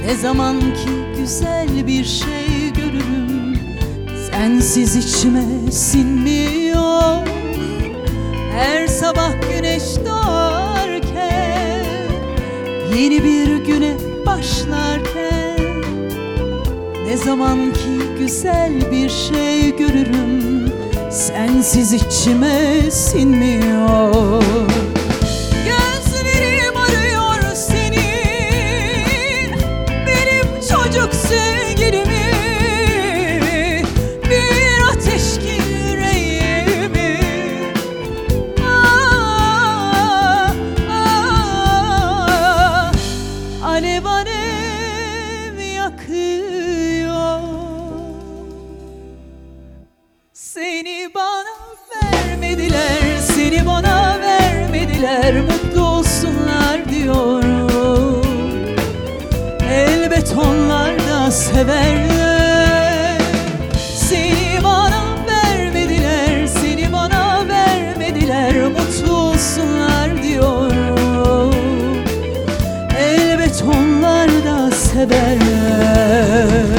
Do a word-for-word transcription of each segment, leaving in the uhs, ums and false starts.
Ne zaman ki güzel bir şey görürüm, sensiz içime sinmiyor. Her sabah güneş doğarken, yeni bir güne başlarken, ne zaman ki güzel bir şey görürüm, sensiz içime sinmiyor. Gözlerim arıyor seni, benim çocuk sevgilimi, bir ateş ki yüreğimi. Ah, ah, alev alev yakıyor. Seni bana vermediler, seni bana vermediler, mutlu olsunlar diyorum. Elbet onlar da severler. Seni bana vermediler, seni bana vermediler, mutlu olsunlar diyorum. Elbet onlar da severler.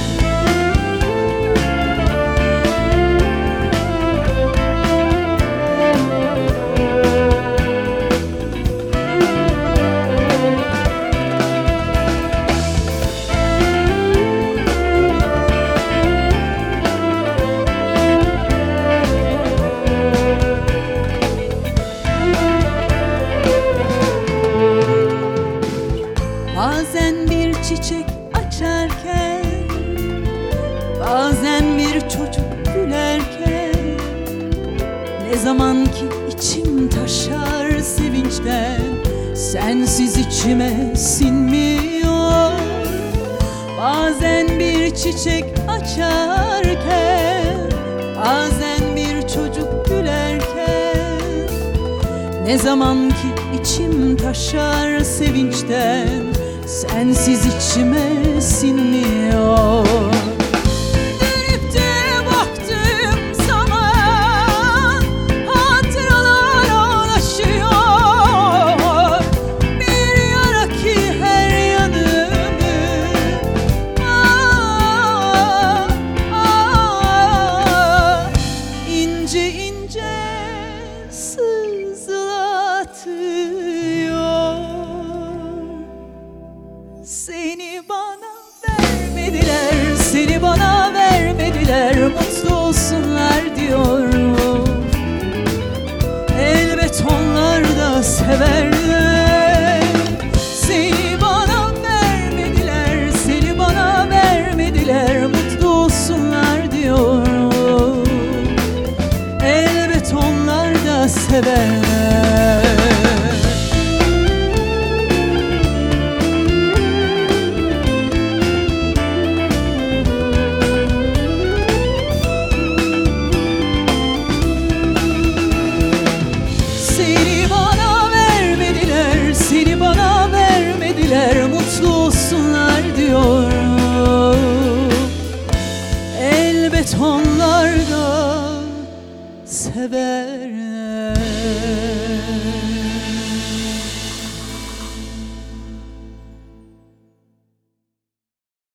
Bazen bir çiçek açarken, bazen bir çocuk gülerken, ne zaman ki içim taşar sevinçten, sensiz içime sinmiyor. Bazen bir çiçek açarken, bazen bir çocuk gülerken, ne zaman ki içim taşar sevinçten, sensiz içime sinmiyor. Dönüp de baktığım zaman hatıralar ağlaşıyor. Bir yara ki her yanımı, ah, ah, ince ince sızlatıyor. Seni bana vermediler, seni bana vermediler, mutlu olsunlar diyorum. Elbet onlar da severler. Seni bana vermediler, seni bana vermediler, mutlu olsunlar diyorum. Elbet onlar da severler. Seni bana vermediler, mutlu olsunlar diyorum. Elbet onlar da severler.